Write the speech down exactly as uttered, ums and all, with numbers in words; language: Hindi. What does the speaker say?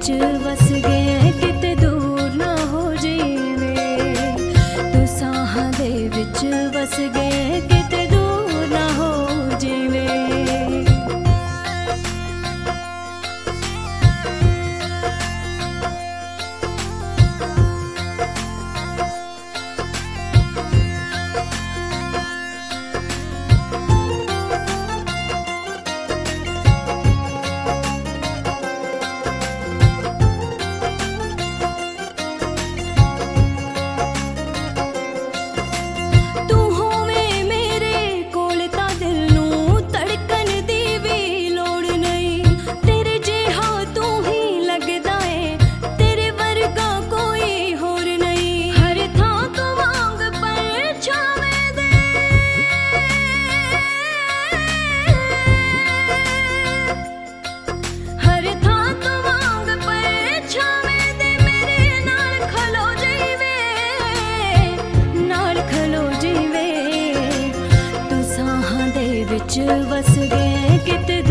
विच वस गए किते दूर ना हो जीवे। तू साहां दे विच वस गए किते दूर ना हो जीवे। विच वस गए किते